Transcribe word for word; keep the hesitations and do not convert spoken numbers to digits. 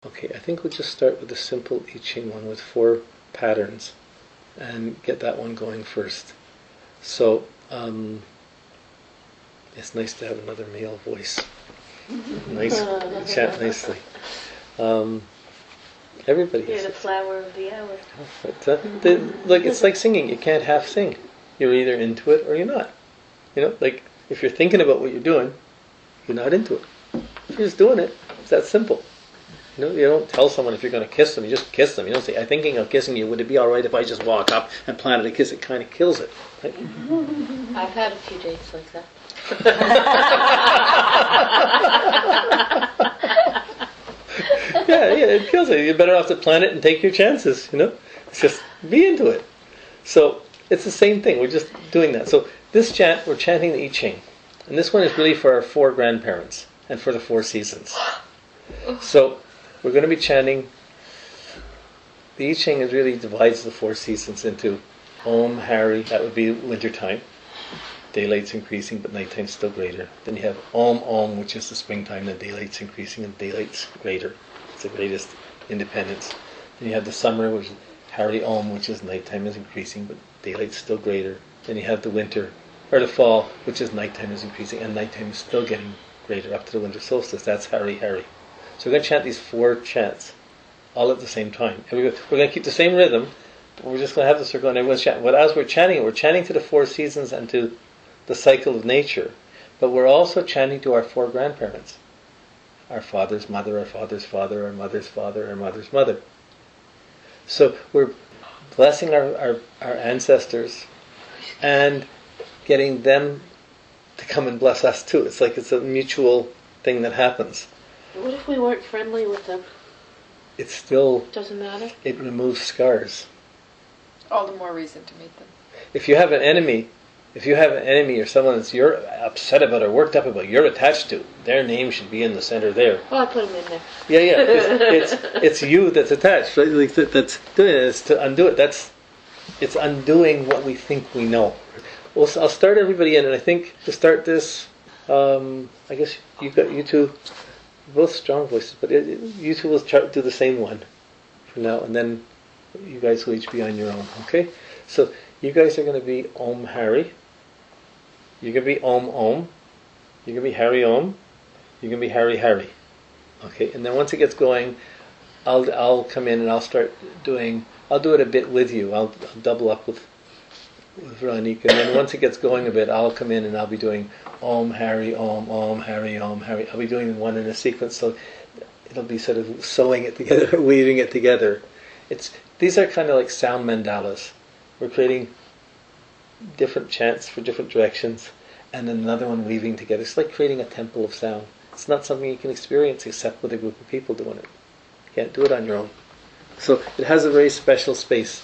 Okay, I think we'll just start with the simple I Ching one with four patterns and get that one going first. So, um, it's nice to have another male voice. Nice, chat nicely. Um, everybody You're has the it. flower of the hour. But, uh, the, like it's like singing. You can't half sing. You're either into it or you're not. You know, like if you're thinking about what you're doing, you're not into it. If you're just doing it, it's that simple. You know, you don't tell someone if you're going to kiss them. You just kiss them. You don't say, "I'm thinking of kissing you. Would it be all right if I just walk up and planted a kiss?" It kind of kills it. Right? I've had a few dates like that. yeah, yeah, it kills it. You're better off to plan it and take your chances. You know, it's just be into it. So it's the same thing. We're just doing that. So this chant, we're chanting the I Ching, and this one is really for our four grandparents and for the four seasons. So we're going to be chanting. The I Ching is really divides the four seasons into Om Hari. That would be winter time. Daylight's increasing, but nighttime's still greater. Then you have Om Om, which is the springtime. The daylight's increasing, and daylight's greater. It's the greatest independence. Then you have the summer, which is Hari Om, which is nighttime is increasing, but daylight's still greater. Then you have the winter, or the fall, which is nighttime is increasing, and nighttime is still getting greater up to the winter solstice. That's Hari Hari. So we're going to chant these four chants all at the same time. And we're going to keep the same rhythm, but we're just going to have the circle and everyone's chanting. But as we're chanting it, we're chanting to the four seasons and to the cycle of nature. But we're also chanting to our four grandparents. Our father's mother, our father's father, our mother's father, our mother's mother. So we're blessing our, our, our ancestors and getting them to come and bless us too. It's like it's a mutual thing that happens. What if we weren't friendly with them? It still Doesn't matter. it removes scars. All the more reason to meet them. If you have an enemy, if you have an enemy or someone that you're upset about or worked up about, you're attached to, their name should be in the center there. Oh, I put them in there. Yeah, yeah. It's it's, it's you that's attached. Right? Like that, that's doing it. It's to undo it. That's it's undoing what we think we know. Well, so I'll start everybody in, and I think to start this, um, I guess you got you two. Both strong voices, but it, it, you two will try to do the same one for now, and then you guys will each be on your own, okay? So you guys are going to be Om Hari. You're going to be Om Om. You're going to be Hari Om. You're going to be Hari Hari. Okay, and then once it gets going, I'll I'll come in and I'll start doing, I'll do it a bit with you. I'll, I'll double up with with Veronica, and then once it gets going a bit, I'll come in and I'll be doing Om Hari Om Om Hari Om Hari. I'll be doing one in a sequence, so it'll be sort of sewing it together, weaving it together. It's these are kind of like sound mandalas. We're creating different chants for different directions, and then another one weaving together. It's like creating a temple of sound. It's not something you can experience except with a group of people doing it. You can't do it on your own. So it has a very special space.